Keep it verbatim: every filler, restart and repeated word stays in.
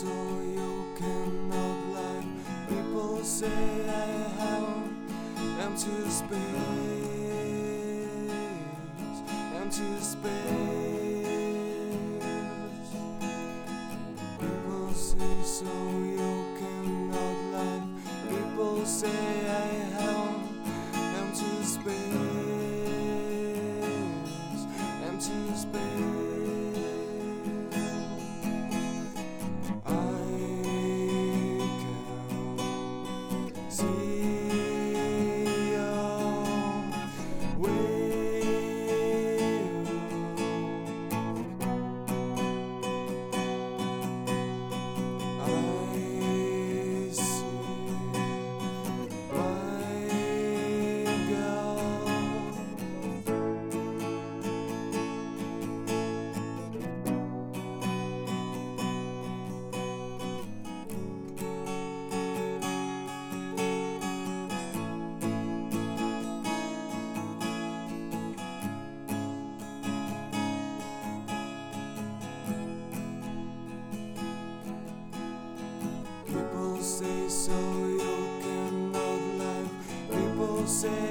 so you cannot lie. People say I have empty space, empty space. People say so you cannot lie. People say I have empty space, empty space. People say so you cannot lie. People say